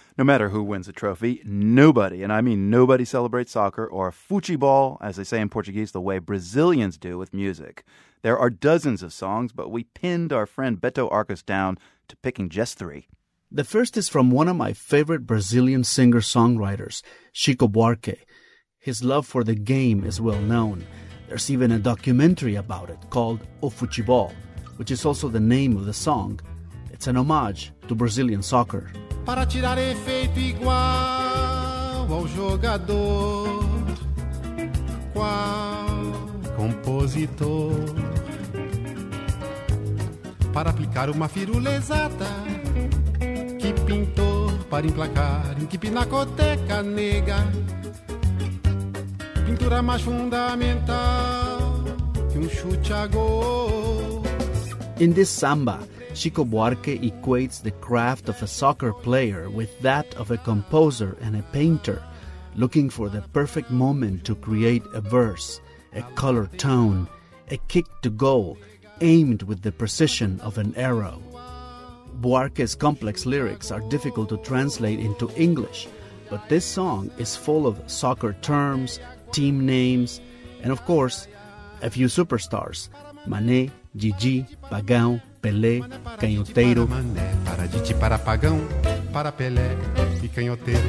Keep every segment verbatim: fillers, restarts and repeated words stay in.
No matter who wins the trophy, nobody, and I mean nobody, celebrates soccer or futebol, as they say in Portuguese, the way Brazilians do with music. There are dozens of songs, but we pinned our friend Beto Arcos down to picking just three. The first is from one of my favorite Brazilian singer-songwriters, Chico Buarque. His love for the game is well known. There's even a documentary about it called O Futebol, which is also the name of the song. It's an homage to Brazilian soccer. Para tirar efeito igual ao jogador, qual compositor, para aplicar uma firula exata, que pintor para emplacar em que pinacoteca nega, pintura mais fundamental que um chute a gol. In this samba, Chico Buarque equates the craft of a soccer player with that of a composer and a painter, looking for the perfect moment to create a verse, a color tone, a kick to goal, aimed with the precision of an arrow. Buarque's complex lyrics are difficult to translate into English, but this song is full of soccer terms, team names, and of course, a few superstars: Mané, Gigi, Pagão, Pelé, Canhoteiro. Para Gigi, para Pagão, para Pelé e Canhoteiro.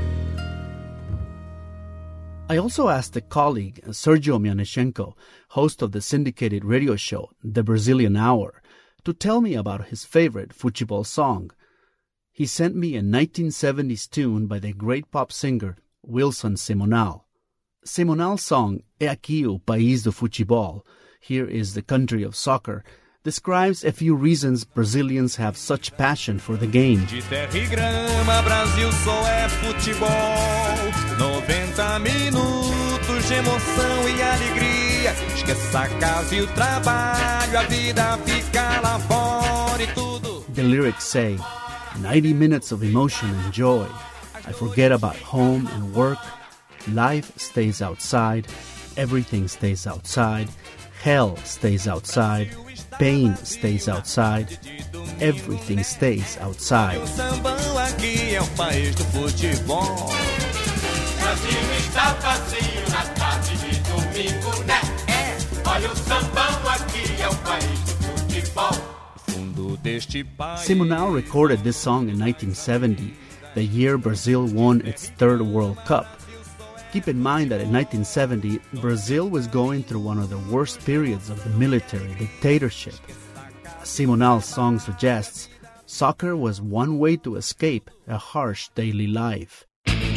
I also asked a colleague, Sergio Mianeshenko, host of the syndicated radio show The Brazilian Hour, to tell me about his favorite futebol song. He sent me a nineteen seventies tune by the great pop singer Wilson Simonal. Simonal's song É Aqui o País do Futebol, Here is the Country of Soccer, describes a few reasons Brazilians have such passion for the game. De terra e grama, Brasil só é futebol. noventa minutos de emoção e alegria. Esqueça a casa e o trabalho, a vida fica lá fora e tudo. The lyrics say, ninety minutes of emotion and joy. I forget about home and work. Life stays outside. Everything stays outside. Hell stays outside. Pain stays outside. Everything stays outside. O sambão aqui é o país do futebol. Brasil está vazio na tarde de domingo, né? É. Olha o sambão aqui é o país do futebol. Fundo deste país. Simonal recorded this song in nineteen seventy, the year Brazil won its third World Cup. Keep in mind that in nineteen seventy, Brazil was going through one of the worst periods of the military dictatorship. As Simonal's song suggests, soccer was one way to escape a harsh daily life.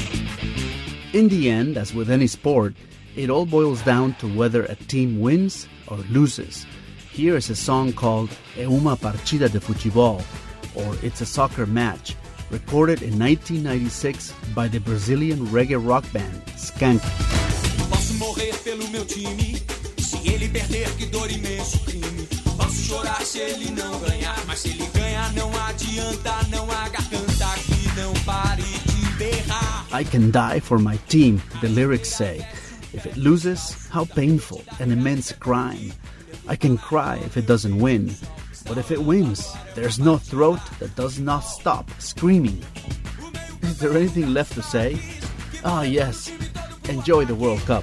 In the end, as with any sport, it all boils down to whether a team wins or loses. Here is a song called É uma partida de futebol, or It's a Soccer Match, recorded in nineteen ninety-six by the Brazilian reggae rock band Skank. Posso morrer pelo meu time, se ele perder que dor imenso crime. Posso chorar se ele não ganhar, mas se ele ganhar não adianta, não há garganta que não pare de berrar. I can die for my team, the lyrics say. If it loses, how painful, an immense crime. I can cry if it doesn't win. But if it wins, there's no throat that does not stop screaming. Is there anything left to say? Ah, yes. Enjoy the World Cup.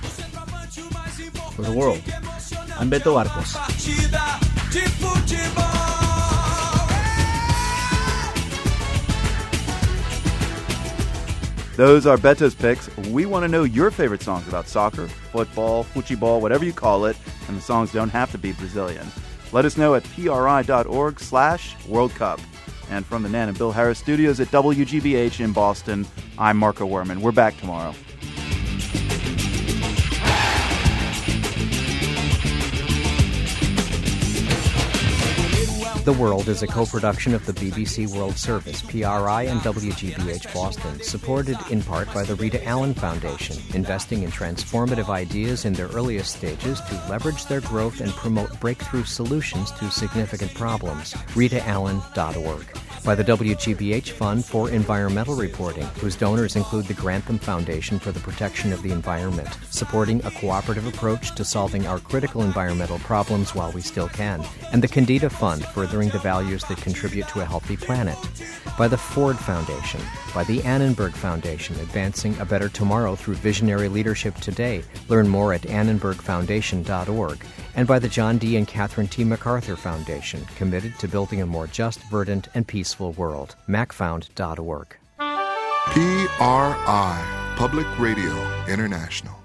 For the world, I'm Beto Arcos. Those are Beto's picks. We want to know your favorite songs about soccer, football, futebol, whatever you call it, and the songs don't have to be Brazilian. Let us know at pri.org slash World Cup. And from the Nan and Bill Harris studios at W G B H in Boston, I'm Marco Werman. We're back tomorrow. The World is a co-production of the B B C World Service, P R I, and W G B H Boston, supported in part by the Rita Allen Foundation, investing in transformative ideas in their earliest stages to leverage their growth and promote breakthrough solutions to significant problems. rita allen dot org. by the W G B H Fund for Environmental Reporting, whose donors include the Grantham Foundation for the Protection of the Environment, supporting a cooperative approach to solving our critical environmental problems while we still can, and the Candida Fund, furthering the values that contribute to a healthy planet, by the Ford Foundation, by the Annenberg Foundation, advancing a better tomorrow through visionary leadership today. Learn more at annenberg foundation dot org, and by the John D. and Catherine T. MacArthur Foundation, committed to building a more just, verdant, and peaceful world. mac found dot org. P R I, Public Radio International.